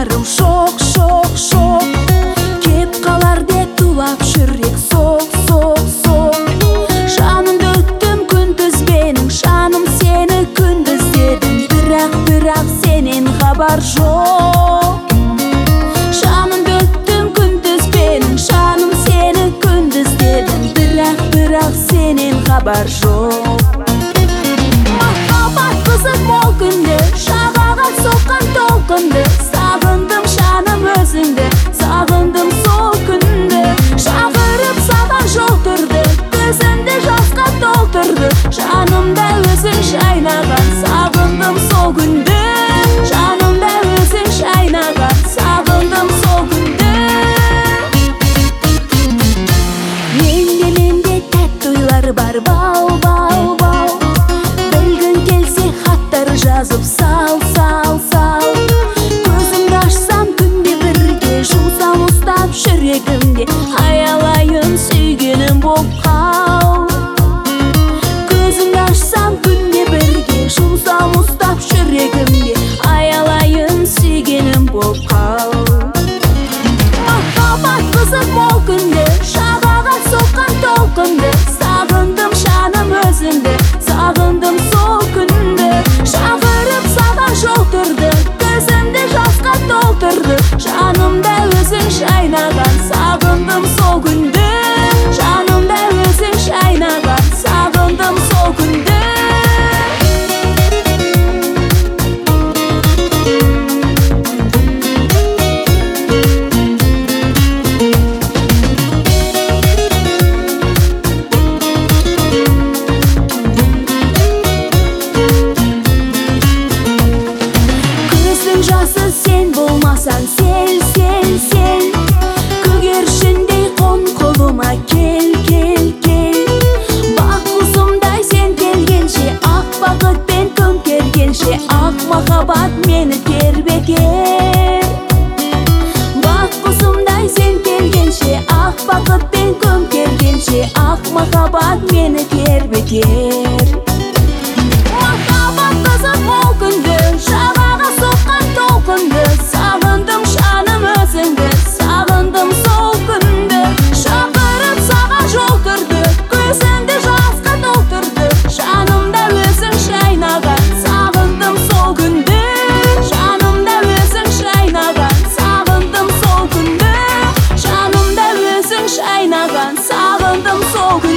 жанарым шоқ, шоқ, шоқ. Кеп қалар деп тулап жүрек соқ, соқ, соқ. Жанымды өттім күндіз менің, жаным сені күндіз дедім. Бірақ сенен хабар жоқ. Жанымды өттім күндіз менің, жаным сені күндіз дедім. Бірақ сенен хабар жоқ. Махаббат қызық мол күнде, жағаға соққан толқынды. Сағындым жаным өзіңді, сағындым сол күнді. Шақырып саған жолтырды, көзімді жасқа толтырды. Жанымда өзің жайнаған, сағындым сол күнді. Жанымда өзің жайнаған, сағындым сол күнді. Менде тәтті ойлар бар, бау, бау, бау. Білгің келсе хаттар жазып сал, сал, сал. Көзімді ашсам күнде бірге, жұмсам ұстап жүрегімде. Аялайын сүйгенім боп қал. Көзімді ашсам күнде бірге, жұмсам ұстап жүрегімде. Аялайын сүйгенім боп қал. Махаббат қызық мол күнде, жағаға соққан толқынды. Сағындым жаным өзіңді, сағындым сол күнді. Шақырып саған жолтырды, көзімді жасқа толтырды. Жанымда өзің жайнаған, сағындым сол күнді. Жанымда өзің жайнаған, сағындым сол күнді. Жасы сен болмасаң сел, сел, сел. Көгершіндей қон қолыма кел, кел, кел. Бақ құсымдай сен келгенше, ақ бақытпен көмкергенше, ақ махаббат мені тербетер. Бақ құсымдай сен келгенше, ақ бақытпен көмкергенше, ақ махаббат мені тербетер. Махаббат қызық мол күнді, жағаға соққан толқынды. Сағындым жаным өзіңді, сағындым сол күнді. Шақырып саған жолтырды, көзімді жасқа толтырды. Жанымда өзің жайнаған, сағындым сол күнді. Жанымда өзің жайнаған, сағындым сол күнді. Жанымда өзің жайнаған, сағындым сол күнді.